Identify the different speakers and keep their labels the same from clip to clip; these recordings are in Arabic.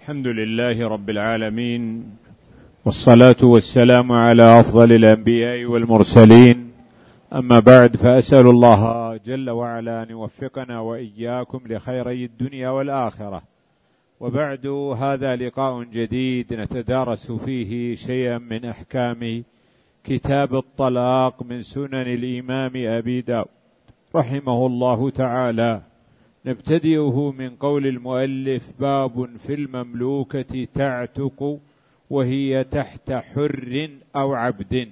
Speaker 1: الحمد لله رب العالمين، والصلاة والسلام على أفضل الأنبياء والمرسلين. أما بعد، فأسأل الله جل وعلا أن يوفقنا وإياكم لخيري الدنيا والآخرة. وبعد، هذا لقاء جديد نتدارس فيه شيئا من أحكام كتاب الطلاق من سنن الإمام أبي داود رحمه الله تعالى. نبتدئه من قول المؤلف: باب في المملوكة تعتق وهي تحت حر أو عبد.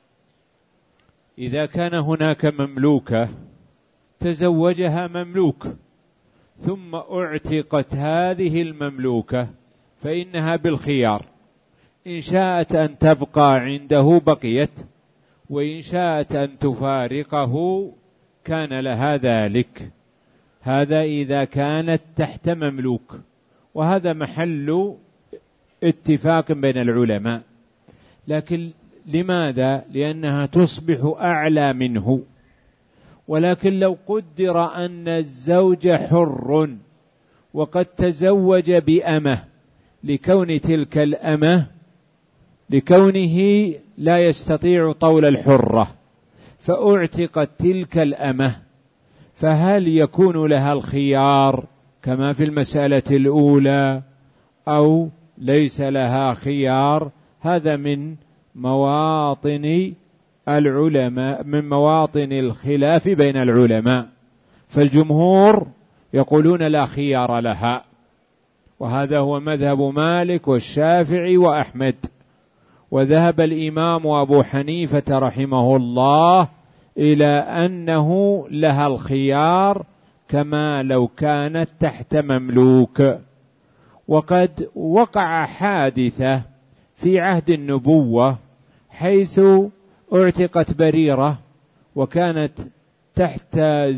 Speaker 1: إذا كان هناك مملوكة تزوجها مملوك ثم اعتقت هذه المملوكة، فإنها بالخيار، إن شاءت أن تبقى عنده بقيت، وإن شاءت أن تفارقه كان لها ذلك. هذا إذا كانت تحت مملوك، وهذا محل اتفاق بين العلماء. لكن لماذا؟ لأنها تصبح أعلى منه. ولكن لو قدر أن الزوج حر وقد تزوج بأمة، لكون تلك الأمة لكونه لا يستطيع طول الحرة، فأعتقت تلك الأمة، فهل يكون لها الخيار كما في المسألة الأولى أو ليس لها خيار؟ هذا من مواطن العلماء، من مواطن الخلاف بين العلماء. فالجمهور يقولون لا خيار لها، وهذا هو مذهب مالك والشافعي وأحمد. وذهب الإمام أبو حنيفة رحمه الله إلى أنه لها الخيار كما لو كانت تحت مملوك. وقد وقع حادثة في عهد النبوة، حيث اعتقت بريرة وكانت تحت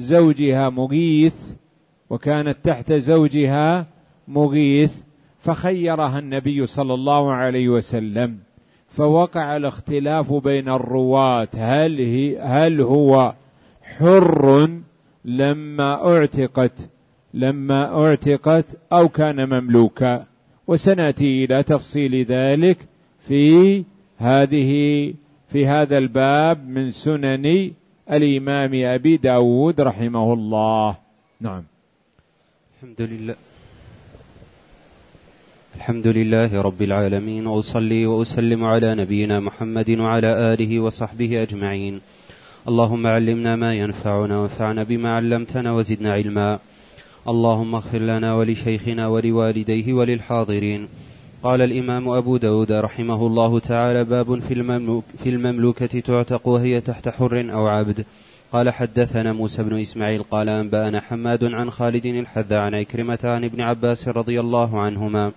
Speaker 1: زوجها مغيث، فخيرها النبي صلى الله عليه وسلم، فوقع الاختلاف بين الرواة: هل هو حر لما اعتقت أو كان مملوكا؟ وسنأتي إلى تفصيل ذلك في هذا الباب من سنن الإمام أبي داود رحمه الله. نعم.
Speaker 2: الحمد لله رب العالمين، وأصلي وأسلم على نبينا محمد وعلى آله وصحبه أجمعين. اللهم علمنا ما ينفعنا وانفعنا بما علمتنا وزدنا علما. اللهم اغفر لنا ولشيخنا ولوالديه وللحاضرين. قال الإمام أبو داود رحمه الله تعالى: باب في المملوكة تعتق وهي تحت حر أو عبد. قال: حدثنا موسى بن إسماعيل قال: أنبأنا حماد عن خالد الحذاء عن عكرمة عن ابن عباس رضي الله عنهما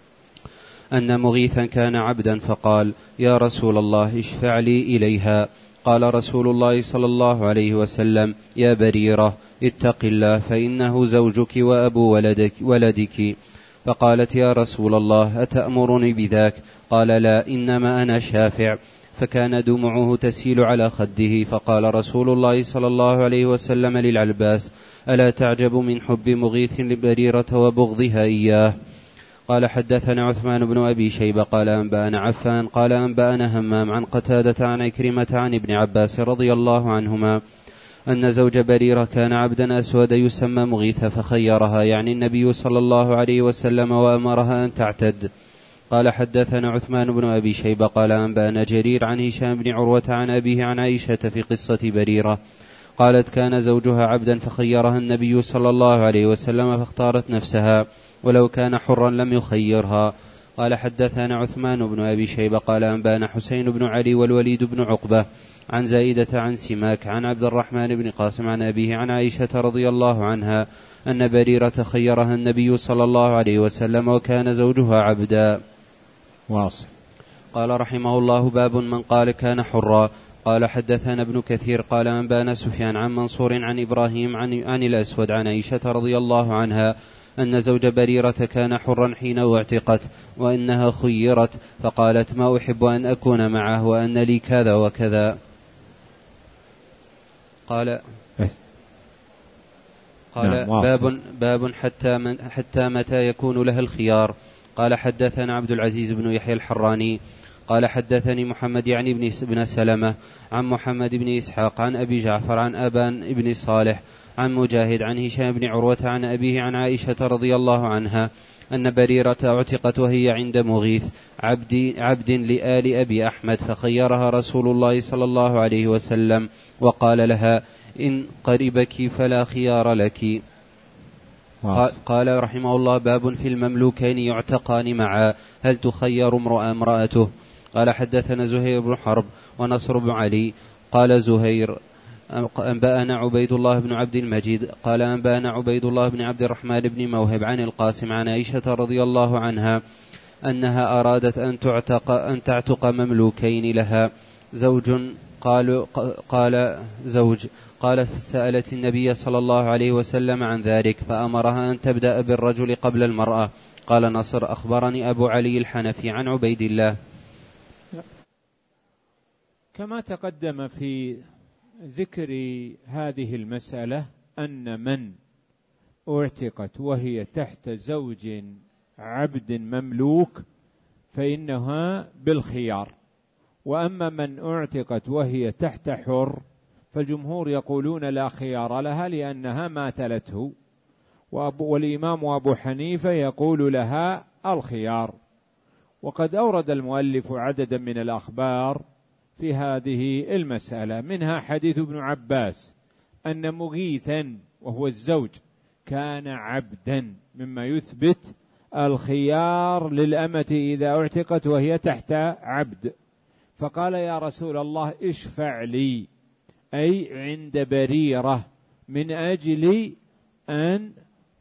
Speaker 2: أن مغيثا كان عبدا، فقال: يا رسول الله، اشفع لي إليها. قال رسول الله صلى الله عليه وسلم: يا بريرة، اتق الله، فإنه زوجك وأبو ولدك. فقالت: يا رسول الله، أتأمرني بذاك؟ قال: لا، إنما أنا شافع. فكان دموعه تسيل على خده. فقال رسول الله صلى الله عليه وسلم للعباس: ألا تعجب من حب مغيث لبريرة وبغضها إياه؟ قال: حدثنا عثمان بن أبي شيبة قال: أنبأنا عفان قال: أنبأنا همام عن قتادة عن عكرمة عن ابن عباس رضي الله عنهما أن زوج بريرة كان عبدا أسود يسمى مغيث، فخيرها، يعني النبي صلى الله عليه وسلم، وأمرها أن تعتد. قال: حدثنا عثمان بن أبي شيبة قال: أنبأنا جرير عن هشام بن عروة عن أبيه عن عائشة في قصة بريرة قالت: كان زوجها عبدا فخيرها النبي صلى الله عليه وسلم فاختارت نفسها، ولو كان حرا لم يخيرها. قال: حدثنا عثمان بن أبي شيبة قال: أنبأنا حسين بن علي والوليد بن عقبة عن زائدة عن سماك عن عبد الرحمن بن قاسم عن أبيه عن عائشة رضي الله عنها أن بريرة خيرها النبي صلى الله عليه وسلم وكان زوجها عبدا.
Speaker 1: واصل.
Speaker 2: قال رحمه الله: باب من قال كان حرا. قال: حدثنا ابن كثير قال: أنبأنا سفيان عن منصور عن إبراهيم عن الأسود عن عائشة رضي الله عنها أن زوج بريرة كان حرا حين اعتقت، وإنها خيرت، فقالت: ما أحب أن أكون معه وأن لي كذا وكذا. قال: باب حتى متى يكون لها الخيار. قال حدثنا عبد العزيز بن يحيى الحراني قال حدثني محمد يعني بن سلمة عن محمد بن إسحاق عن أبي جعفر عن أبان بن صالح عن مجاهد عن هشام بن عروة عن أبيه عن عائشة رضي الله عنها أن بريرة اعتقت وهي عند مغيث عبد لآل أبي أحمد، فخيرها رسول الله صلى الله عليه وسلم وقال لها: إن قربك فلا خيار لك. قال رحمه الله: باب في المملوكين يعتقان معا، هل تخير امرأته؟ قال حدثنا زهير بن حرب ونصر بن علي قال زهير: أنبأنا عبيد الله بن عبد المجيد قال أنبأنا عبيد الله بن عبد الرحمن بن موهب عن القاسم عن عائشة رضي الله عنها أنها أرادت أن تعتق مملوكين لها زوج قالت سألت النبي صلى الله عليه وسلم عن ذلك فأمرها أن تبدأ بالرجل قبل المرأة. قال نصر: أخبرني أبو علي الحنفي عن عبيد الله.
Speaker 1: كما تقدم في ذكر هذه المسألة أن من اعتقت وهي تحت زوج عبد مملوك فإنها بالخيار، وأما من اعتقت وهي تحت حر فالجمهور يقولون لا خيار لها لأنها ماثلته، والإمام أبو حنيفة يقول لها الخيار. وقد أورد المؤلف عددا من الأخبار في هذه المسألة، منها حديث ابن عباس أن مغيثا وهو الزوج كان عبدا، مما يثبت الخيار للأمة إذا اعتقت وهي تحت عبد. فقال: يا رسول الله اشفع لي، أي عند بريرة، من أجل أن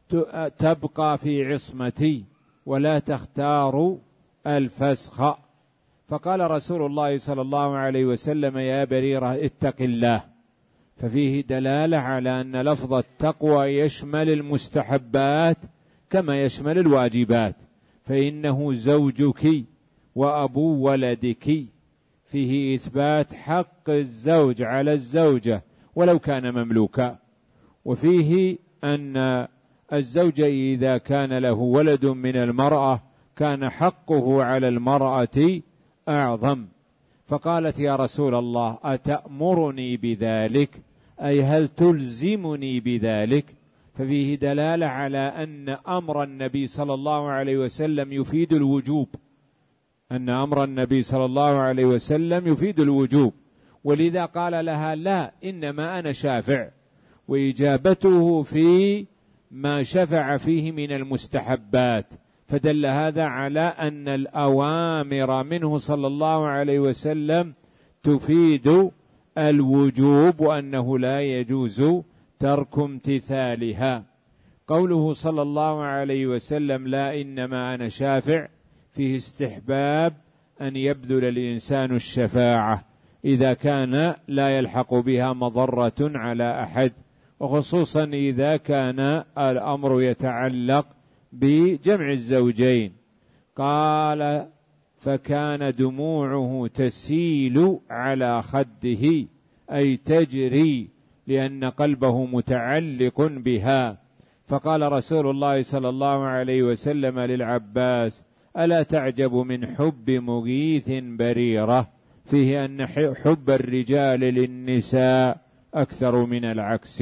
Speaker 1: تبقى في عصمتي ولا تختار الفسخ. فقال رسول الله صلى الله عليه وسلم: يا بريرة اتق الله. ففيه دلالة على أن لفظ التقوى يشمل المستحبات كما يشمل الواجبات، فإنه زوجك وأبو ولدك، فيه إثبات حق الزوج على الزوجة ولو كان مملوكا، وفيه أن الزوج إذا كان له ولد من المرأة كان حقه على المرأة أعظم. فقالت: يا رسول الله أتأمرني بذلك، أي هل تلزمني بذلك؟ ففيه دلالة على أن أمر النبي صلى الله عليه وسلم يفيد الوجوب، أن أمر النبي صلى الله عليه وسلم يفيد الوجوب، ولذا قال لها: لا، إنما أنا شافع. وإجابته في ما شفع فيه من المستحبات، فدل هذا على أن الأوامر منه صلى الله عليه وسلم تفيد الوجوب، وأنه لا يجوز ترك امتثالها. قوله صلى الله عليه وسلم: لا، إنما أنا شافع، فيه استحباب أن يبذل الإنسان الشفاعة إذا كان لا يلحق بها مضرة على أحد، وخصوصا إذا كان الأمر يتعلق بجمع الزوجين. قال: فكان دموعه تسيل على خده، أي تجري، لأن قلبه متعلق بها. فقال رسول الله صلى الله عليه وسلم للعباس: ألا تعجب من حب مغيث بريرة؟ فيه أن حب الرجال للنساء أكثر من العكس،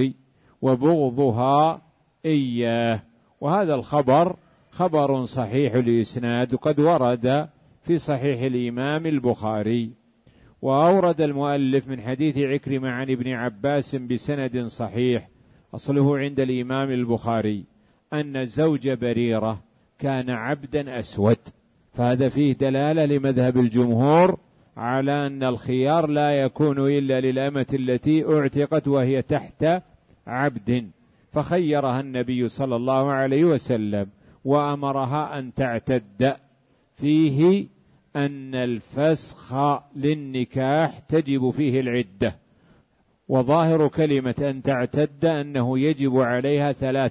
Speaker 1: وبغضها إياه. وهذا الخبر خبر صحيح الإسناد، قد ورد في صحيح الإمام البخاري. وأورد المؤلف من حديث عكرمة عن ابن عباس بسند صحيح أصله عند الإمام البخاري أن زوج بريرة كان عبدا أسود، فهذا فيه دلالة لمذهب الجمهور على أن الخيار لا يكون إلا للأمة التي اعتقت وهي تحت عبد، فخيرها النبي صلى الله عليه وسلم وأمرها أن تعتد. فيه أن الفسخ للنكاح تجب فيه العدة، وظاهر كلمة أن تعتد أنه يجب عليها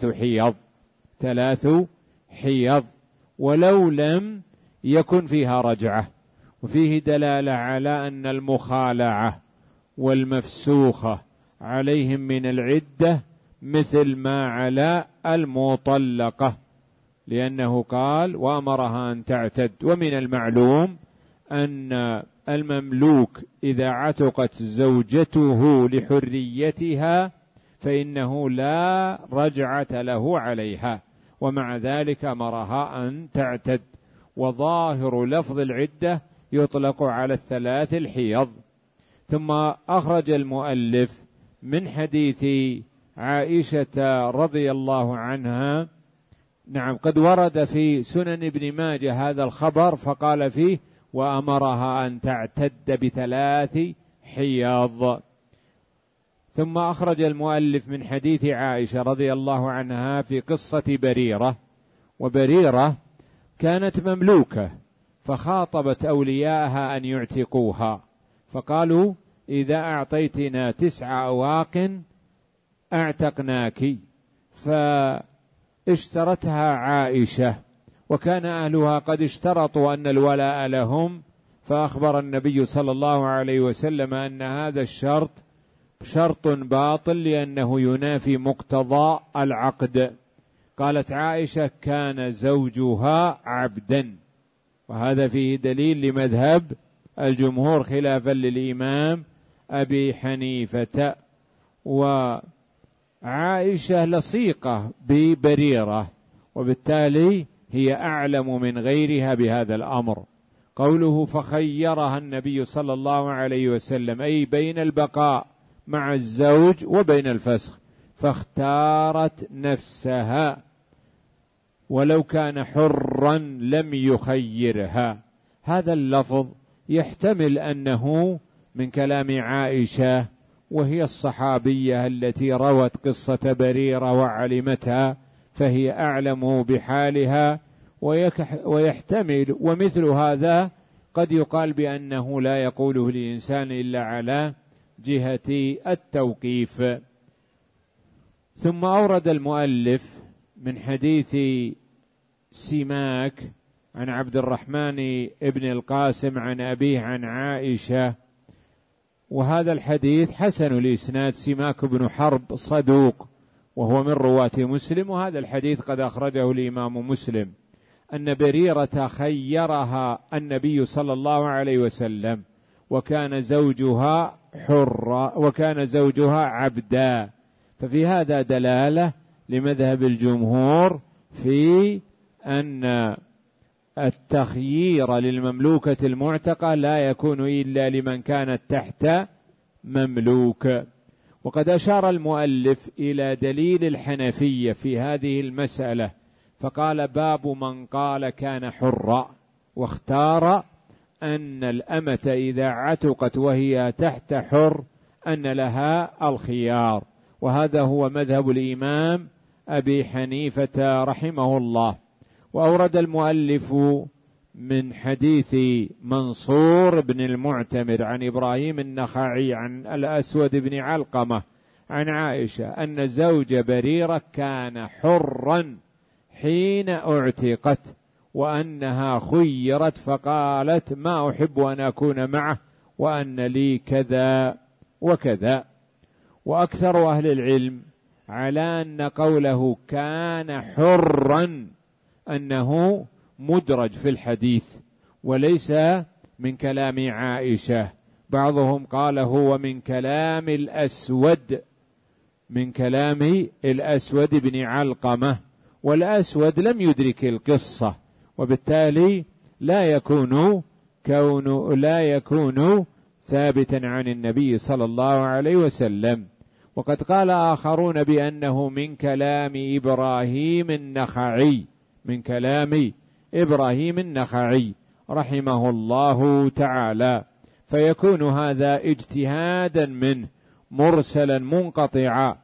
Speaker 1: 3 حيض ولو لم يكن فيها رجعة. وفيه دلالة على أن المخالعة والمفسوخة عليهم من العدة مثل ما على المطلقة، لأنه قال وأمرها أن تعتد. ومن المعلوم أن المملوك إذا عتقت زوجته لحريتها فإنه لا رجعة له عليها، ومع ذلك أمرها أن تعتد. وظاهر لفظ العدة يطلق على الثلاث الحيض. ثم أخرج المؤلف من حديث عائشة رضي الله عنها، نعم قد ورد في سنن ابن ماجه هذا الخبر، فقال فيه وأمرها أن تعتد بثلاث حيض. ثم أخرج المؤلف من حديث عائشة رضي الله عنها في قصة بريرة، وبريرة كانت مملوكة فخاطبت أولياءها أن يعتقوها، فقالوا إذا أعطيتنا 9 أواق أعتقناك، فاشترتها عائشة، وكان أهلها قد اشترطوا أن الولاء لهم، فأخبر النبي صلى الله عليه وسلم أن هذا الشرط شرط باطل لأنه ينافي مقتضى العقد. قالت عائشة كان زوجها عبدا، وهذا فيه دليل لمذهب الجمهور خلافا للإمام أبي حنيفة. وعائشة لصيقة ببريرة، وبالتالي هي أعلم من غيرها بهذا الأمر. قوله فخيرها النبي صلى الله عليه وسلم أي بين البقاء مع الزوج وبين الفسخ، فاختارت نفسها، ولو كان حرا لم يخيرها. هذا اللفظ يحتمل أنه من كلام عائشة، وهي الصحابية التي روت قصة بريرة وعلمتها، فهي أعلم بحالها. ويحتمل ومثل هذا قد يقال بأنه لا يقوله الإنسان إلا على جهة التوقيف. ثم أورد المؤلف من حديث سماك عن عبد الرحمن ابن القاسم عن أبيه عن عائشة، وهذا الحديث حسن الإسناد، سماك بن حرب صدوق وهو من رواة مسلم، وهذا الحديث قد أخرجه الإمام مسلم، أن بريرة خيرها النبي صلى الله عليه وسلم، وكان زوجها حرا وكان زوجها عبدا. ففي هذا دلالة لمذهب الجمهور في أن التخيير للمملوكة المعتقة لا يكون إلا لمن كانت تحت مملوك. وقد أشار المؤلف إلى دليل الحنفية في هذه المسألة، فقال باب من قال كان حرا، واختار أن الأمة إذا عتقت وهي تحت حر أن لها الخيار، وهذا هو مذهب الإمام أبي حنيفة رحمه الله. وأورد المؤلف من حديث منصور بن المعتمر عن إبراهيم النخعي عن الأسود بن علقمة عن عائشة أن زوج بريرة كان حرا حين اعتقت، وأنها خيرت فقالت ما أحب أن أكون معه وأن لي كذا وكذا. وأكثر أهل العلم على أن قوله كان حرا أنه مدرج في الحديث وليس من كلام عائشة. بعضهم قال هو من كلام الأسود بن علقمة، والأسود لم يدرك القصة، وبالتالي لا يكون ثابتا عن النبي صلى الله عليه وسلم. وقد قال آخرون بأنه من كلام إبراهيم النخعي رحمه الله تعالى، فيكون هذا اجتهادا منه مرسلا منقطعا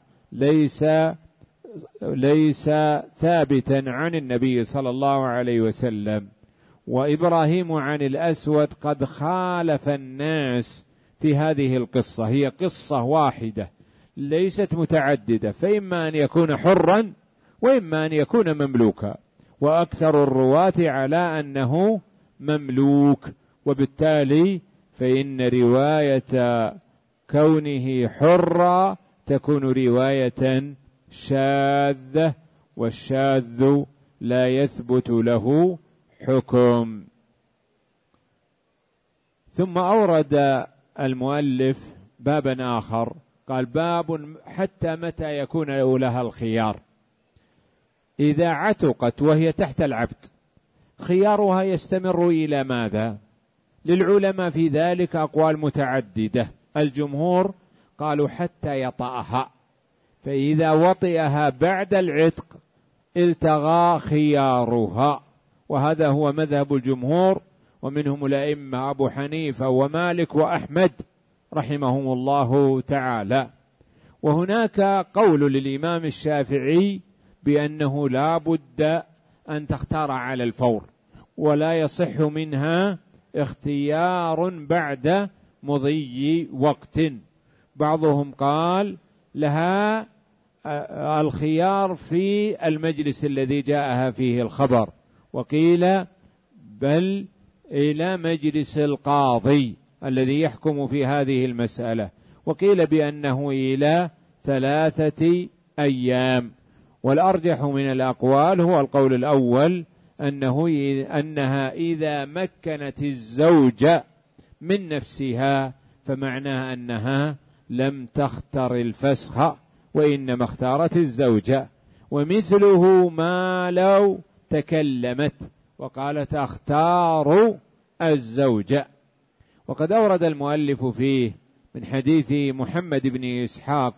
Speaker 1: ليس ثابتا عن النبي صلى الله عليه وسلم. وإبراهيم عن الأسود قد خالف الناس في هذه القصة، هي قصة واحدة ليست متعددة، فإما أن يكون حرا وإما أن يكون مملوكا، وأكثر الرواة على أنه مملوك، وبالتالي فإن رواية كونه حرا تكون رواية شاذة، والشاذ لا يثبت له حكم. ثم أورد المؤلف بابا آخر، قال: باب حتى متى يكون لها الخيار؟ إذا عتقت وهي تحت العبد خيارها يستمر إلى ماذا؟ للعلماء في ذلك أقوال متعددة. الجمهور قالوا حتى يطأها، فإذا وطئها بعد العتق التغى خيارها، وهذا هو مذهب الجمهور، ومنهم الأئمة أبو حنيفة ومالك وأحمد رحمهم الله تعالى. وهناك قول للإمام الشافعي بأنه لا بد أن تختار على الفور، ولا يصح منها اختيار بعد مضي وقت. بعضهم قال لها الخيار في المجلس الذي جاءها فيه الخبر، وقيل بل إلى مجلس القاضي الذي يحكم في هذه المسألة، وقيل بأنه إلى 3 أيام. والأرجح من الأقوال هو القول الأول، أنها إذا مكنت الزوج من نفسها فمعناها أنها لم تختر الفسخ وإنما اختارت الزوجة. ومثله ما لو تكلمت وقالت أختار الزوجة. وقد أورد المؤلف فيه من حديث محمد بن إسحاق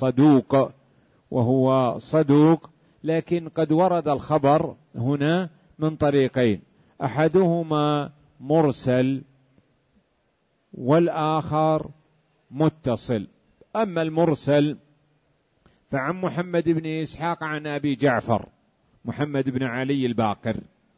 Speaker 1: وهو صدوق، لكن قد ورد الخبر هنا من طريقين، أحدهما مرسل والآخر متصل. أما المرسل فعن محمد بن إسحاق عن أبي جعفر محمد بن علي الباقر،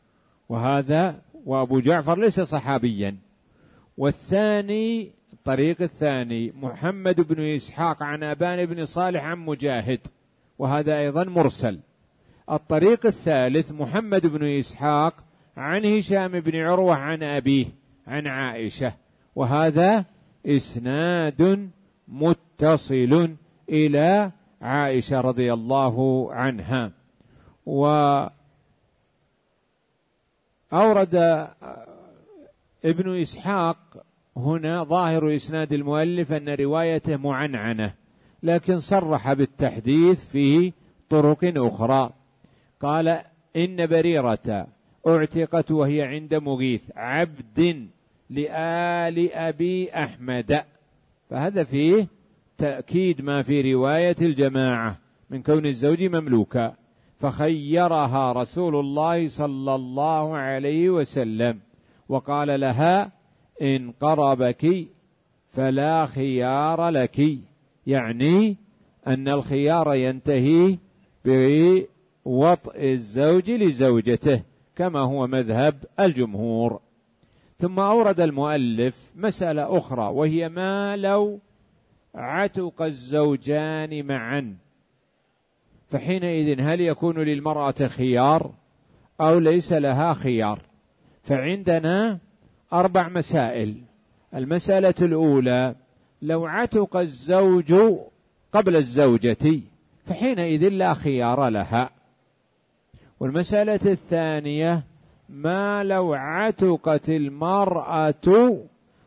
Speaker 1: وأبو جعفر ليس صحابيا. والثاني الطريق الثاني محمد بن إسحاق عن أبان بن صالح عن مجاهد، وهذا أيضا مرسل. الطريق الثالث محمد بن إسحاق عن هشام بن عروة عن أبيه عن عائشة، وهذا إسناد متصل إلى عائشة رضي الله عنها. وأورد ابن إسحاق هنا ظاهر إسناد المؤلف أن روايته معنعنة، لكن صرح بالتحديث في طرق أخرى. قال: إن بريرة اعتقت وهي عند مغيث عبد لآل أبي أحمد، فهذا فيه تأكيد ما في رواية الجماعة من كون الزوج مملوكا، فخيرها رسول الله صلى الله عليه وسلم وقال لها: إن قربك فلا خيار لك، يعني أن الخيار ينتهي بوطء الزوج لزوجته كما هو مذهب الجمهور. ثم أورد المؤلف مسألة أخرى، وهي ما لو عتق الزوجان معا، فحينئذ هل يكون للمرأة خيار أو ليس لها خيار؟ فعندنا 4 مسائل. المسألة الأولى: لو عتق الزوج قبل الزوجة فحينئذ لا خيار لها. والمسألة الثانية: ما لو عتقت المرأة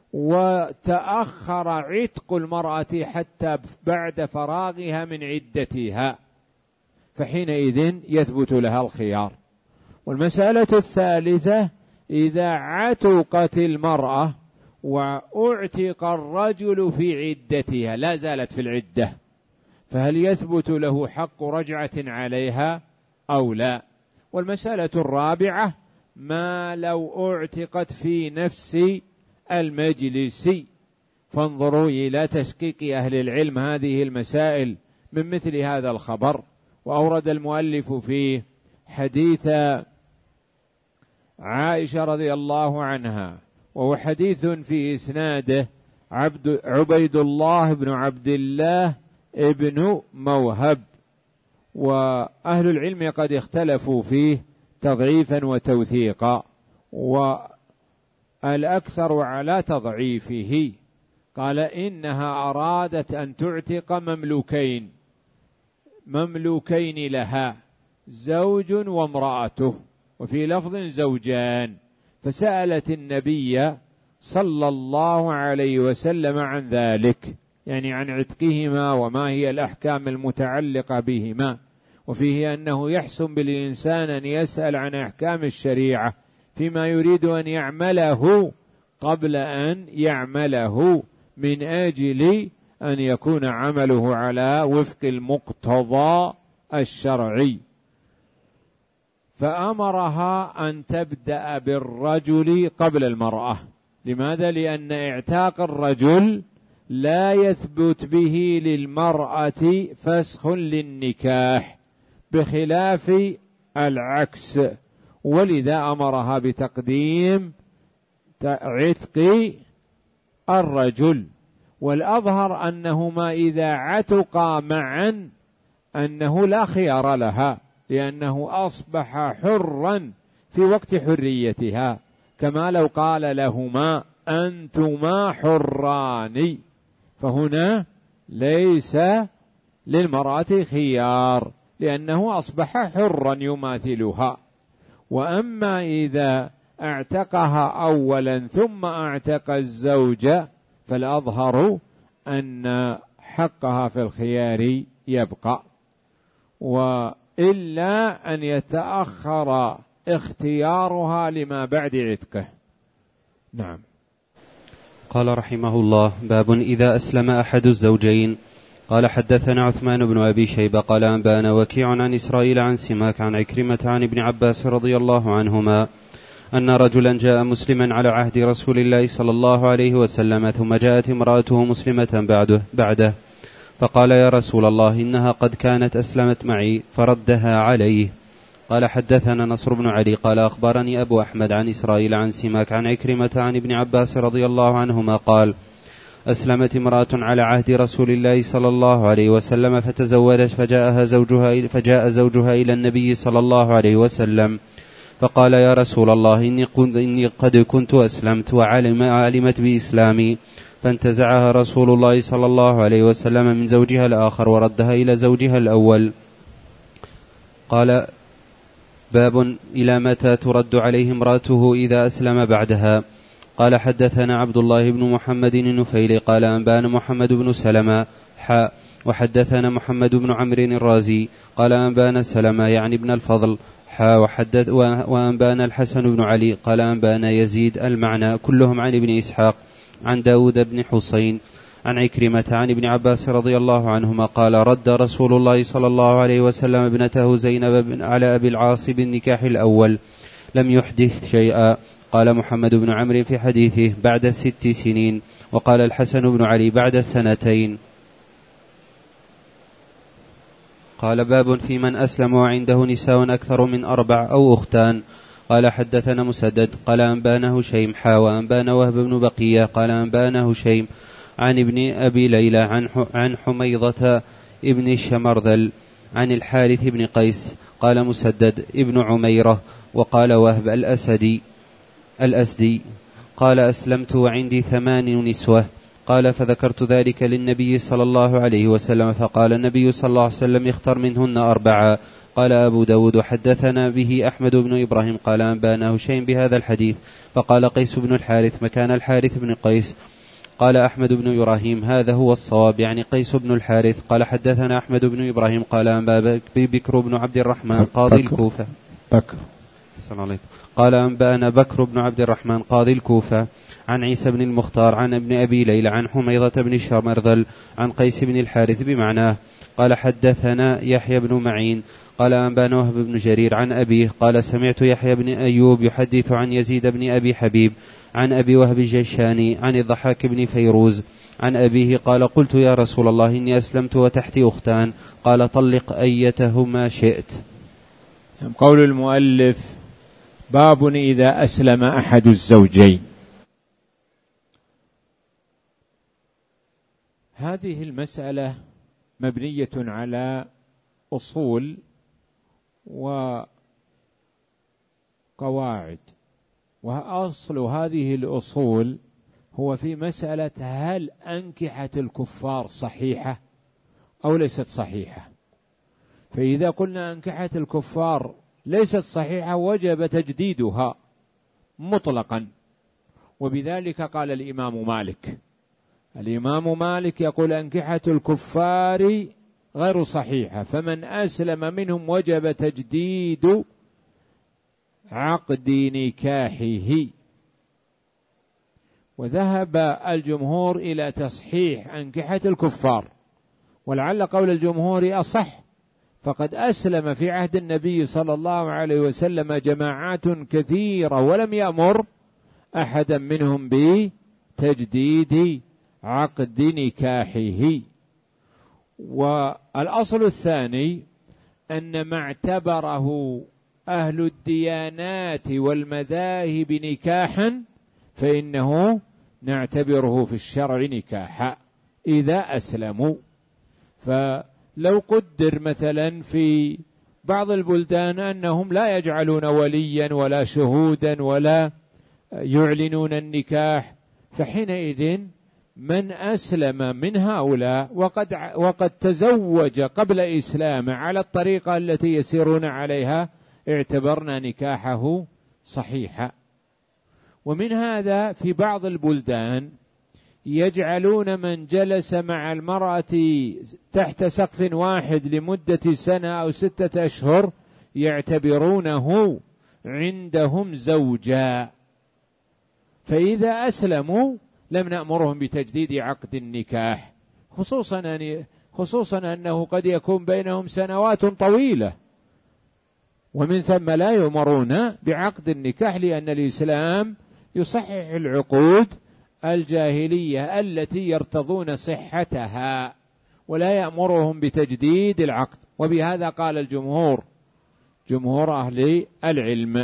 Speaker 1: وتأخر عتق المرأة حتى بعد فراغها من عدتها، فحينئذ يثبت لها الخيار. والمسألة الثالثة: إذا عتقت المرأة وأعتق الرجل في عدتها لا زالت في العدة، فهل يثبت له حق رجعة عليها أو لا؟ والمسألة الرابعة: ما لو اعتقت في نفس المجلس. فانظروا إلى تشقيق أهل العلم هذه المسائل من مثل هذا الخبر. وأورد المؤلف فيه حديث عائشة رضي الله عنها، وهو حديث في إسناده عبيد الله بن عبد الله ابن موهب، وأهل العلم قد اختلفوا فيه تضعيفا وتوثيقا، والأكثر على تضعيفه. قال: إنها أرادت أن تعتق مملوكين لها، زوج وامرأته، وفي لفظ زوجان، فسألت النبي صلى الله عليه وسلم عن ذلك، يعني عن عتقهما وما هي الأحكام المتعلقة بهما. وفيه أنه يحسن بالإنسان أن يسأل عن أحكام الشريعة فيما يريد أن يعمله قبل أن يعمله، من أجل أن يكون عمله على وفق المقتضى الشرعي. فأمرها أن تبدأ بالرجل قبل المرأة. لماذا؟ لأن اعتاق الرجل لا يثبت به للمرأة فسخ للنكاح بخلاف العكس، ولذا أمرها بتقديم عتق الرجل. والأظهر أنهما إذا عتقا معا أنه لا خيار لها، لأنه أصبح حرا في وقت حريتها، كما لو قال لهما أنتما حران، فهنا ليس للمرأة خيار لأنه أصبح حرا يماثلها. وأما إذا اعتقها أولا ثم اعتق الزوج فالأظهر أن حقها في الخيار يبقى، وإلا أن يتأخر اختيارها لما بعد عتقه. نعم.
Speaker 2: قال رحمه الله: باب إذا أسلم أحد الزوجين. قال حدثنا عثمان بن أبي شيبة قال أنبانا وكيع عن إسرائيل عن سماك عن عكرمة عن ابن عباس رضي الله عنهما أن رجلا جاء مسلما على عهد رسول الله صلى الله عليه وسلم، ثم جاءت امرأته مسلمة بعده فقال: يا رسول الله، إنها قد كانت أسلمت معي، فردها عليه. قال حدثنا نصر بن علي قال أخبرني أبو أحمد عن إسرائيل عن سماك عن عكرمة عن ابن عباس رضي الله عنهما قال: أسلمت امرأة على عهد رسول الله صلى الله عليه وسلم فتزوجت، فجاء زوجها إلى النبي صلى الله عليه وسلم فقال: يا رسول الله، إني قد كنت أسلمت وعلمت بإسلامي. فانتزعها رسول الله صلى الله عليه وسلم من زوجها الآخر وردها إلى زوجها الأول. قال: باب إلى متى ترد عليه امرأته إذا أسلم بعدها. قال حدثنا عبد الله بن محمد النفيلي قال أنبانا محمد بن سلمة وحدثنا محمد بن عمرو الرازي قال أنبانا سلمة يعني ابن الفضل وأنبانا الحسن بن علي قال أنبانا يزيد المعنى كلهم عن ابن إسحاق عن داود بن حسين عن عكرمة عن ابن عباس رضي الله عنهما قال: رد رسول الله صلى الله عليه وسلم ابنته زينب على أبي العاص بالنكاح الأول، لم يحدث شيئا. قال محمد بن عمرو في حديثه: بعد 6 سنين، وقال الحسن بن علي: بعد 2. قال: باب في من أسلم وعنده نساء أكثر من 4 أو أختان. قال حدثنا مسدد قال أنبانا هشيم وأنبانا وهب بن بقية قال أنبانا هشيم عن ابن أبي ليلى عن حميضة ابن شمرذل عن الحارث بن قيس قال مسدد ابن عميرة وقال وهب الأسدي قال: أسلمت وعندي 8 نسوة. قال: فذكرت ذلك للنبي صلى الله عليه وسلم فقال النبي صلى الله عليه وسلم: اختر منهن 4. قال أبو داود: حدثنا به أحمد بن إبراهيم قال أنبانا هشيم بهذا الحديث. فقال قيس بن الحارث مكان الحارث بن قيس. قال أحمد بن إبراهيم: هذا هو الصواب، يعني قيس بن الحارث. قال حدثنا أحمد بن إبراهيم قال أنبانا بكر بن عبد الرحمن قاضي الكوفة. قال أنبانا بكر بن عبد الرحمن قاضي الكوفة عن عيسى بن المختار عن ابن أبي ليلى عن حميضة بن شمرذل عن قيس بن الحارث بمعناه. قال حدثنا يحيى بن معين قال أنبانا وهب بن جرير عن أبيه قال: سمعت يحيى بن أيوب يحدث عن يزيد بن أبي حبيب عن أبي وهب الجيشاني عن الضحاك بن فيروز عن أبيه قال: قلت: يا رسول الله، إني أسلمت وتحتي أختان. قال: طلق أيتهما شئت.
Speaker 1: قول المؤلف: باب إذا أسلم أحد الزوجين. هذه المسألة مبنية على أصول وقواعد، وأصل هذه الأصول هو في مسألة: هل أنكحة الكفار صحيحة أو ليست صحيحة؟ فإذا قلنا أنكحة الكفار ليست صحيحة وجب تجديدها مطلقا. وبذلك قال الإمام مالك يقول أنكحة الكفار غير صحيحة، فمن أسلم منهم وجب تجديد عقد نكاحه. وذهب الجمهور إلى تصحيح أنكحة الكفار، ولعل قول الجمهور أصح، فقد أسلم في عهد النبي صلى الله عليه وسلم جماعات كثيرة ولم يأمر أحدا منهم بتجديد عقد نكاحه. والأصل الثاني أن ما اعتبره أهل الديانات والمذاهب نكاحا فإنه نعتبره في الشرع نكاحا إذا أسلموا. فلو قدر مثلا في بعض البلدان أنهم لا يجعلون وليا ولا شهودا ولا يعلنون النكاح، فحينئذ من أسلم من هؤلاء وقد تزوج قبل إسلامه على الطريقة التي يسيرون عليها اعتبرنا نكاحه صحيحا. ومن هذا في بعض البلدان يجعلون من جلس مع المرأة تحت سقف واحد لمدة سنة أو 6 أشهر يعتبرونه عندهم زوجا، فإذا أسلموا لم نأمرهم بتجديد عقد النكاح، خصوصا أنه قد يكون بينهم سنوات طويلة، ومن ثم لا يؤمرون بعقد النكاح، لأن الإسلام يصحح العقود الجاهلية التي يرتضون صحتها ولا يأمرهم بتجديد العقد. وبهذا قال الجمهور، جمهور أهل العلم.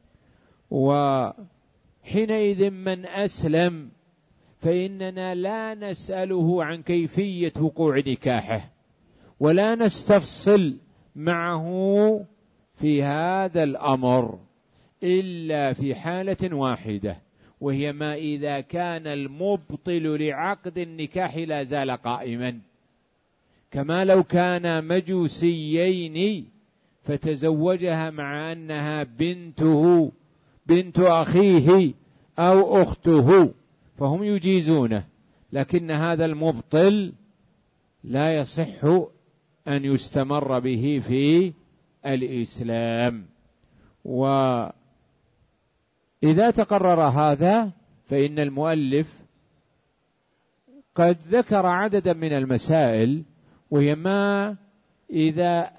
Speaker 1: وحينئذ من أسلم فإننا لا نسأله عن كيفية وقوع نكاحه ولا نستفصل معه في هذا الأمر إلا في حالة واحدة، وهي ما إذا كان المبطل لعقد النكاح لا زال قائما، كما لو كان مجوسيين فتزوجها مع أنها بنت أخيه أو أخته فهم يجيزونه، لكن هذا المبطل لا يصح أن يستمر به في الإسلام. وإذا تقرر هذا فإن المؤلف قد ذكر عددا من المسائل، وهي ما إذا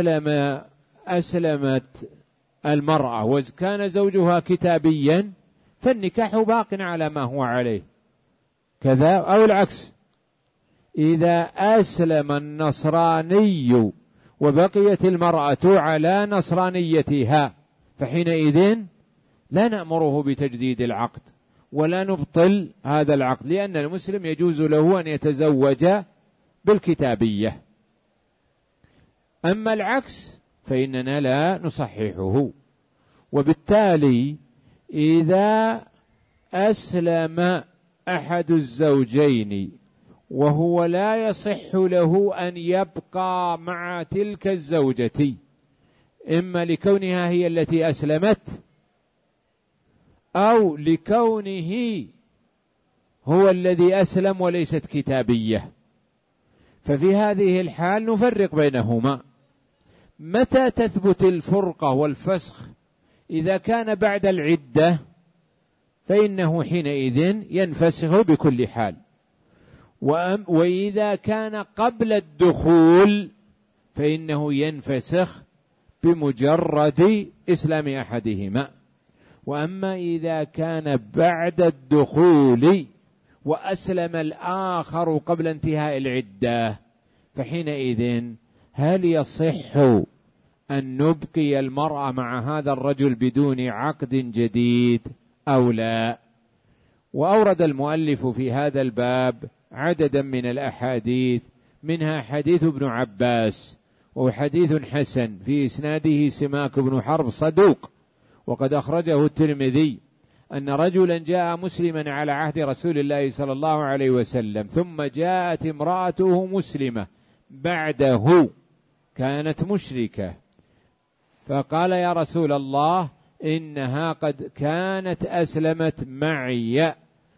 Speaker 1: أسلمت المرأة وكان زوجها كتابيا فالنكاح باق على ما هو عليه كذا، أو العكس، إذا أسلم النصراني وبقيت المرأة على نصرانيتها فحينئذ لا نأمره بتجديد العقد ولا نبطل هذا العقد، لأن المسلم يجوز له أن يتزوج بالكتابية. أما العكس فإننا لا نصححه. وبالتالي إذا أسلم أحد الزوجين وهو لا يصح له أن يبقى مع تلك الزوجة، إما لكونها هي التي أسلمت أو لكونه هو الذي أسلم وليست كتابية، ففي هذه الحال نفرق بينهما. متى تثبت الفرقة والفسخ؟ إذا كان بعد العدة فإنه حينئذ ينفسخ بكل حال، وإذا كان قبل الدخول فإنه ينفسخ بمجرد إسلام أحدهما. وأما إذا كان بعد الدخول وأسلم الآخر قبل انتهاء العدة فحينئذ هل يصح أن نبقي المرأة مع هذا الرجل بدون عقد جديد أو لا؟ وأورد المؤلف في هذا الباب عددا من الأحاديث، منها حديث ابن عباس، وهو حديث حسن في إسناده سماك بن حرب صدوق، وقد أخرجه الترمذي، أن رجلا جاء مسلما على عهد رسول الله صلى الله عليه وسلم، ثم جاءت امرأته مسلمة بعده كانت مشركة، فقال يا رسول الله إنها قد كانت أسلمت معي،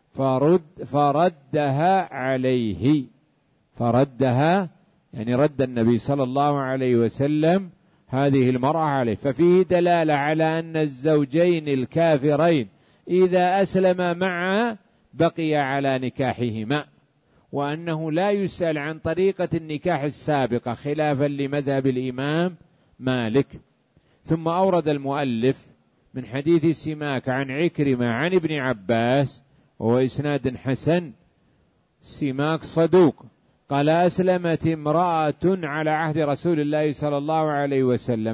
Speaker 1: فردها عليه، فردها يعني رد النبي صلى الله عليه وسلم هذه المرأة عليه. ففيه دلالة على أن الزوجين الكافرين إذا أسلما معا بقي على نكاحهما، وأنه لا يسأل عن طريقة النكاح السابقة خلافا لمذهب الإمام مالك. ثم أورد المؤلف من حديث سماك عن عكرمة عن ابن عباس، وهو إسناد حسن، سماك صدوق، قال أسلمت امرأة على عهد رسول الله صلى الله عليه وسلم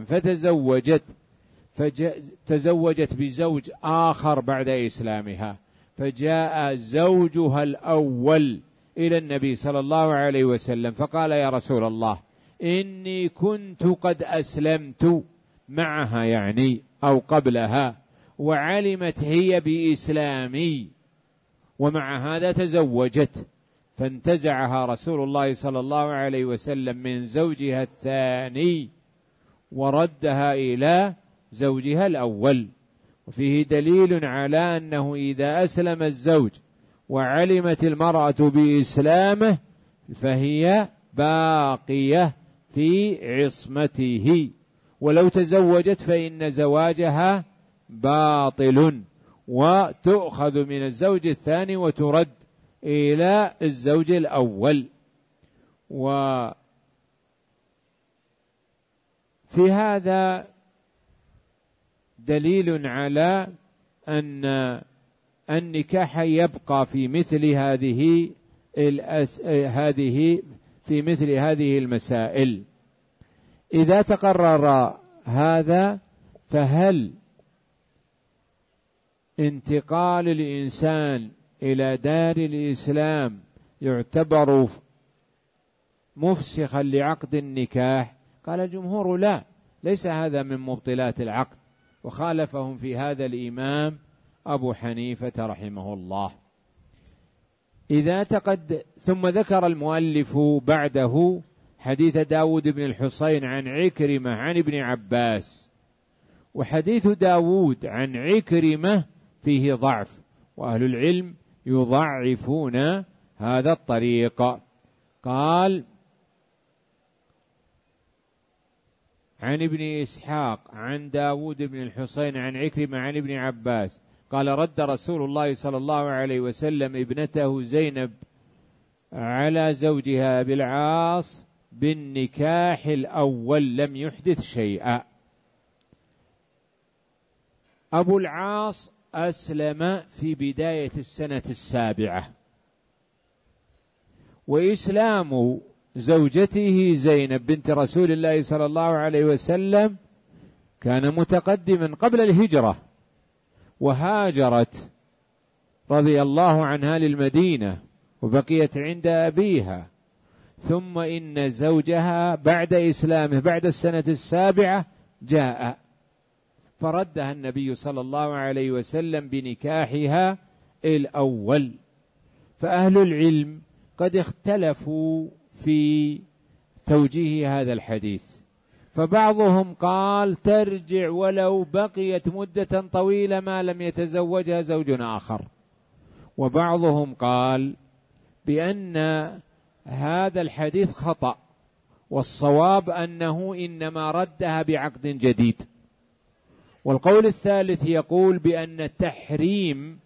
Speaker 1: فتزوجت بزوج آخر بعد إسلامها، فجاء زوجها الأول إلى النبي صلى الله عليه وسلم فقال يا رسول الله إني كنت قد أسلمت معها يعني أو قبلها، وعلمت هي بإسلامي، ومع هذا تزوجت، فانتزعها رسول الله صلى الله عليه وسلم من زوجها الثاني وردها إلى زوجها الأول. وفيه دليل على أنه إذا أسلم الزوج وعلمت المرأة بإسلامه فهي باقية في عصمته، ولو تزوجت فإن زواجها باطل، وتؤخذ من الزوج الثاني وترد إلى الزوج الأول. وفي هذا دليل على أن النكاح يبقى في مثل هذه المسائل. إذا تقرر هذا، فهل انتقال الإنسان إلى دار الإسلام يعتبر مفسخا لعقد النكاح؟ قال الجمهور لا، ليس هذا من مبطلات العقد، وخالفهم في هذا الإمام أبو حنيفة رحمه الله. ثم ذكر المؤلف بعده حديث داود بن الحصين عن عكرمة عن ابن عباس، وحديث داود عن عكرمة فيه ضعف، وأهل العلم يضعفون هذا الطريق. قال عن ابن إسحاق عن داود بن الحصين عن عكرمة عن ابن عباس قال رد رسول الله صلى الله عليه وسلم ابنته زينب على زوجها بالعاص بالنكاح الأول لم يحدث شيئا. أبو العاص أسلم في بداية السنة 7، وإسلام زوجته زينب بنت رسول الله صلى الله عليه وسلم كان متقدما قبل الهجرة، وهاجرت رضي الله عنها للمدينة وبقيت عند أبيها، ثم إن زوجها بعد إسلامه بعد السنة 7 جاء فردها النبي صلى الله عليه وسلم بنكاحها الأول. فأهل العلم قد اختلفوا في توجيه هذا الحديث، فبعضهم قال ترجع ولو بقيت مدة طويلة ما لم يتزوجها زوج آخر، وبعضهم قال بأن هذا الحديث خطأ، والصواب أنه إنما ردها بعقد جديد. والقول الثالث يقول بأن تحريم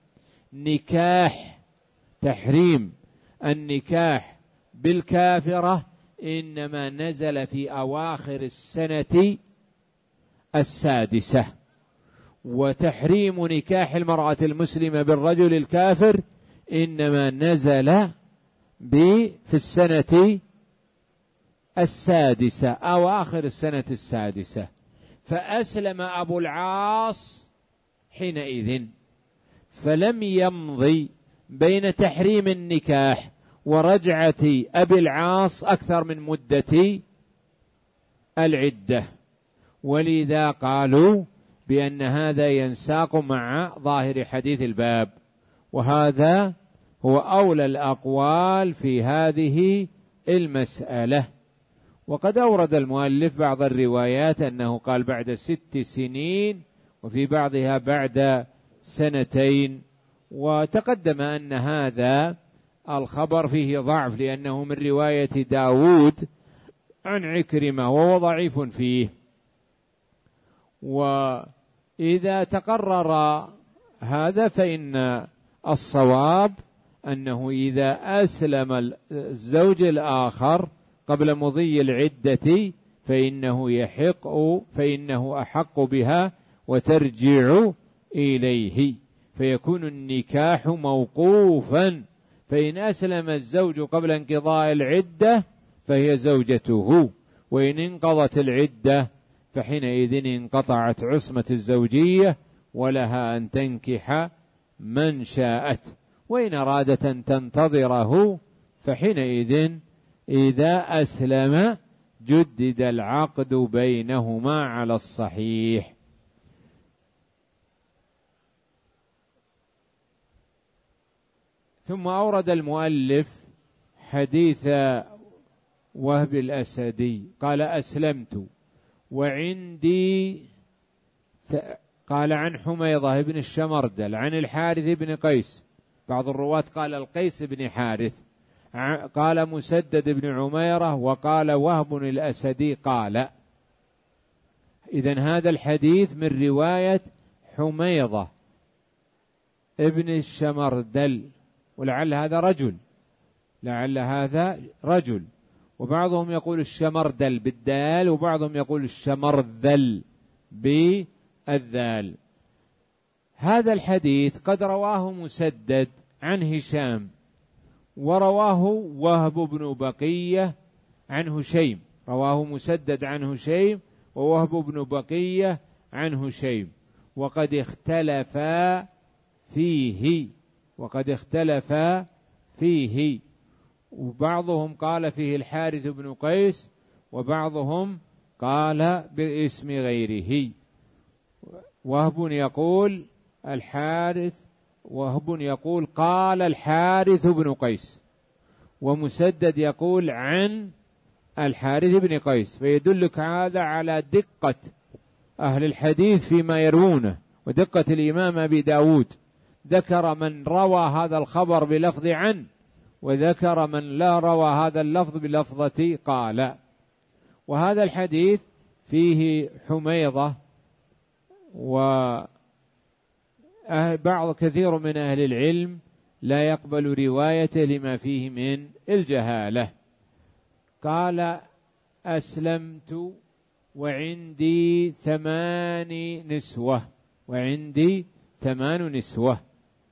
Speaker 1: النكاح بالكافرة إنما نزل في أواخر السنة 6، وتحريم نكاح المرأة المسلمة بالرجل الكافر إنما نزل في السنة 6 أو آخر السنة 6. فأسلم أبو العاص حينئذ، فلم يمضي بين تحريم النكاح ورجعة أبي العاص أكثر من مدة العدة، ولذا قالوا بأن هذا ينساق مع ظاهر حديث الباب، وهذا هو أولى الأقوال في هذه المسألة. وقد أورد المؤلف بعض الروايات أنه قال بعد 6 سنين، وفي بعضها بعد 2 وتقدم أن هذا الخبر فيه ضعف لأنه من رواية داود عن عكرمة وهو ضعيف فيه. وإذا تقرر هذا فإن الصواب أنه إذا أسلم الزوج الآخر قبل مضي العدة فإنه أحق بها وترجع إليه، فيكون النكاح موقوفا. فإن أسلم الزوج قبل انقضاء العدة فهي زوجته، وإن انقضت العدة فحينئذ انقطعت عصمة الزوجية ولها أن تنكح من شاءت. وإن أرادت أن تنتظره فحينئذ إذا أسلم جدد العقد بينهما على الصحيح. ثم أورد المؤلف حديث وهب الأسدي قال أسلمت وعندي، قال عن حميضة بن الشمردل عن الحارث بن قيس، بعض الرواة قال القيس بن حارث، قال مسدد بن عميرة، وقال وهب الأسدي قال. إذن هذا الحديث من رواية حميضة ابن الشمردل، ولعل هذا رجل، وبعضهم يقول الشمردل بالدال وبعضهم يقول الشمرذل بالذال. هذا الحديث قد رواه مسدد عن هشام، ورواه وهب بن بقية عن هشيم، رواه مسدد عن هشيم ووهب بن بقية عن هشيم، وقد اختلفا فيه، وبعضهم قال فيه الحارث بن قيس وبعضهم قال باسم غيره. وهب يقول قال الحارث بن قيس، ومسدد يقول عن الحارث بن قيس، فيدلك هذا على دقة أهل الحديث فيما يروونه ودقة الإمام أبي داود. ذكر من روى هذا الخبر بلفظ عن، وذكر من لا روى هذا اللفظ بلفظة قال. وهذا الحديث فيه حميضة، كثير من أهل العلم لا يقبل روايته لما فيه من الجهالة. قال أسلمت وعندي 8 نسوة.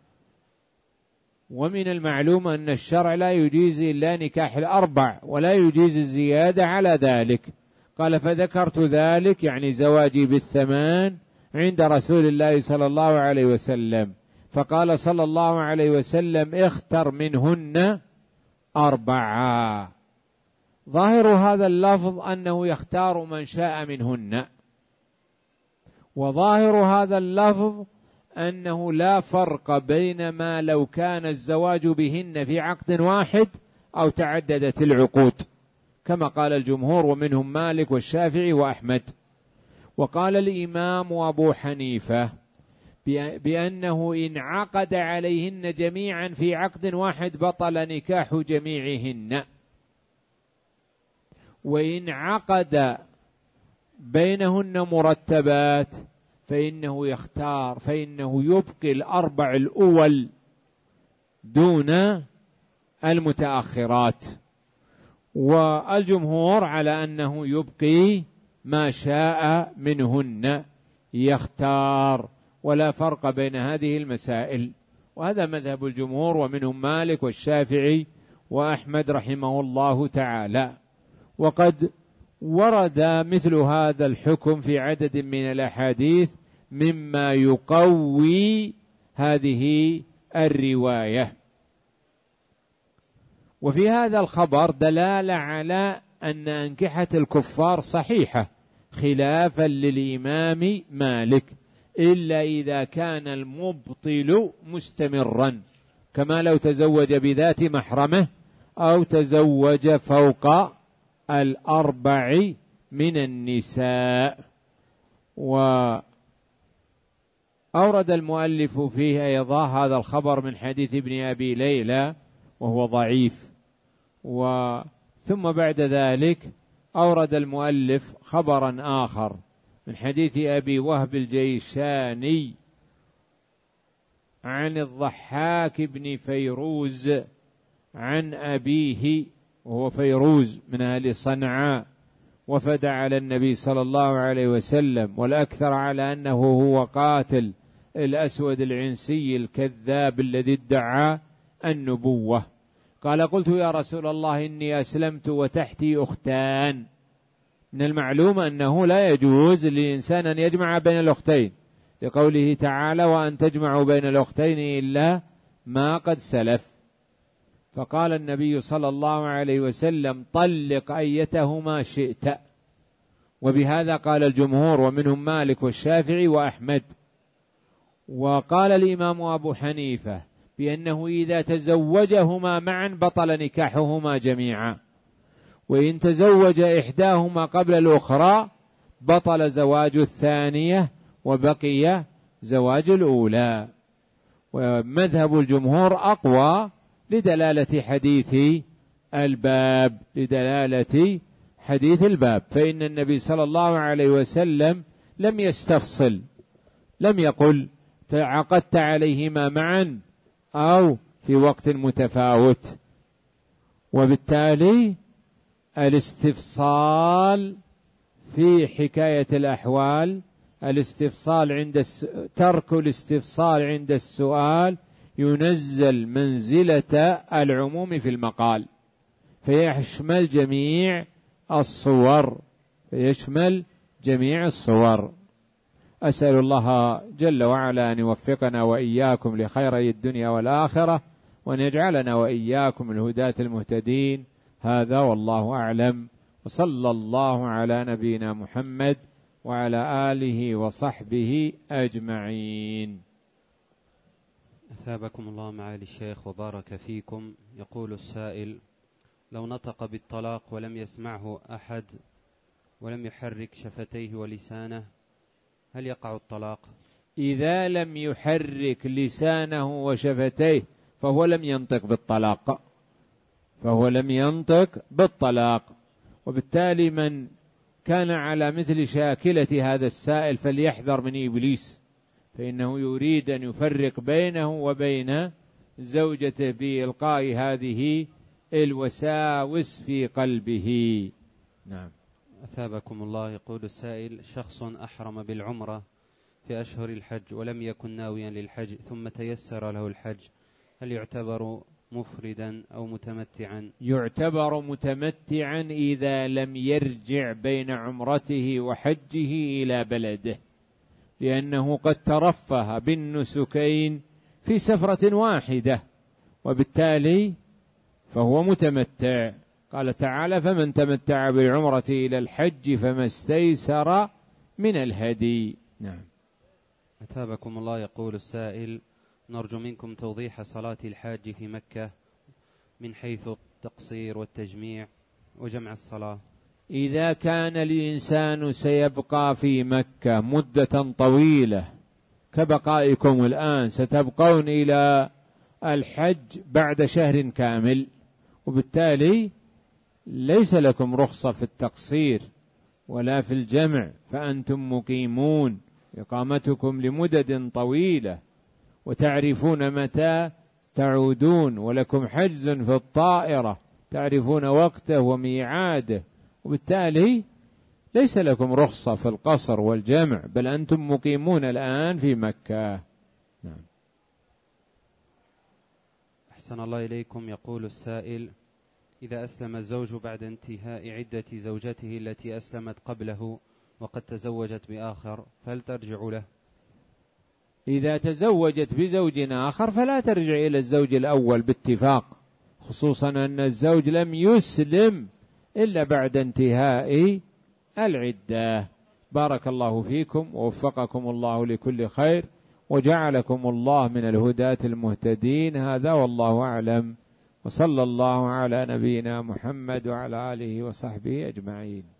Speaker 1: ومن المعلوم أن الشرع لا يجيز إلا نكاح 4 ولا يجيز الزيادة على ذلك. قال فذكرت ذلك يعني زواجي بال8 عند رسول الله صلى الله عليه وسلم، فقال صلى الله عليه وسلم اختر منهن 4. ظاهر هذا اللفظ أنه يختار من شاء منهن، وظاهر هذا اللفظ أنه لا فرق بين ما لو كان الزواج بهن في عقد واحد أو تعددت العقود، كما قال الجمهور ومنهم مالك والشافعي وأحمد. وقال الإمام أبو حنيفة بأنه إن عقد عليهن جميعا في عقد واحد بطل نكاح جميعهن، وإن عقد بينهن مرتبات فإنه يختار، فإنه يبقي 4 الأول دون المتأخرات. والجمهور على أنه يبقي ما شاء منهن، يختار، ولا فرق بين هذه المسائل. وهذا مذهب الجمهور ومنهم مالك والشافعي وأحمد رحمه الله تعالى. وقد ورد مثل هذا الحكم في عدد من الأحاديث مما يقوي هذه الرواية. وفي هذا الخبر دلالة على أن أنكحة الكفار صحيحة خلافا للإمام مالك، إلا إذا كان المبطل مستمرا، كما لو تزوج بذات محرمه أو تزوج فوق الأربع من النساء. وأورد المؤلف فيه أيضا هذا الخبر من حديث ابن أبي ليلى وهو ضعيف. ثم بعد ذلك أورد المؤلف خبرا آخر من حديث أبي وهب الجيشاني عن الضحاك بن فيروز عن أبيه وهو فيروز من أهل صنعاء، وفد على النبي صلى الله عليه وسلم، والأكثر على أنه هو قاتل الأسود العنسي الكذاب الذي ادعى النبوة. قال: قلت يا رسول الله إني أسلمت وتحتي أختان. من المعلوم أنه لا يجوز للإنسان أن يجمع بين الأختين، لقوله تعالى: وأن تجمعوا بين الأختين إلا ما قد سلف. فقال النبي صلى الله عليه وسلم: طلق أيتهما شئت. وبهذا قال الجمهور ومنهم مالك والشافعي وأحمد. وقال الإمام أبو حنيفة بأنه إذا تزوجهما معا بطل نكاحهما جميعا، وإن تزوج إحداهما قبل الأخرى بطل زواج الثانية وبقي زواج الأولى. ومذهب الجمهور أقوى لدلالة حديث الباب، فإن النبي صلى الله عليه وسلم لم يستفصل، لم يقل تعقدت عليهما معا أو في وقت متفاوت. وبالتالي الاستفصال في حكاية الأحوال، ترك الاستفصال عند السؤال ينزل منزلة العموم في المقال، فيشمل جميع الصور. أسأل الله جل وعلا أن يوفقنا وإياكم لخيري الدنيا والآخرة، وأن يجعلنا وإياكم الهداة المهتدين. هذا والله أعلم، وصلى الله على نبينا محمد وعلى آله وصحبه أجمعين.
Speaker 2: أثابكم الله معالي الشيخ وبارك فيكم. يقول السائل: لو نطق بالطلاق ولم يسمعه أحد ولم يحرك شفتيه ولسانه هل يقع الطلاق؟
Speaker 1: إذا لم يحرك لسانه وشفتيه فهو لم ينطق بالطلاق. وبالتالي من كان على مثل شاكلة هذا السائل فليحذر من إبليس، فإنه يريد أن يفرق بينه وبين زوجته بإلقاء هذه الوساوس في قلبه. نعم.
Speaker 2: أثابكم الله. يقول السائل: شخص أحرم بالعمرة في أشهر الحج ولم يكن ناويا للحج ثم تيسر له الحج، هل يعتبر مفردا أو متمتعا؟
Speaker 1: يعتبر متمتعا إذا لم يرجع بين عمرته وحجه إلى بلده، لأنه قد ترفه بالنسكين في سفرة واحدة، وبالتالي فهو متمتع. قال تعالى: فمن تمتع بالعمرة إلى الحج فما استيسر من الهدي. نعم.
Speaker 2: أثابكم الله. يقول السائل: نرجو منكم توضيح صلاة الحاج في مكة من حيث التقصير والتجميع وجمع الصلاة.
Speaker 1: إذا كان الإنسان سيبقى في مكة مدة طويلة كبقائكم الآن، ستبقون إلى الحج بعد شهر كامل، وبالتالي ليس لكم رخصة في التقصير ولا في الجمع، فأنتم مقيمون إقامتكم لمدد طويلة، وتعرفون متى تعودون، ولكم حجز في الطائرة تعرفون وقته وميعاده، وبالتالي ليس لكم رخصة في القصر والجمع، بل أنتم مقيمون الآن في مكة. نعم.
Speaker 2: أحسن الله إليكم. يقول السائل: إذا أسلم الزوج بعد انتهاء عدة زوجته التي أسلمت قبله وقد تزوجت بآخر فهل ترجع له؟
Speaker 1: إذا تزوجت بزوج آخر فلا ترجع إلى الزوج الأول باتفاق، خصوصا أن الزوج لم يسلم إلا بعد انتهاء العدة. بارك الله فيكم ووفقكم الله لكل خير، وجعلكم الله من الهداة المهتدين. هذا والله أعلم، وصلى الله على نبينا محمد وعلى آله وصحبه أجمعين.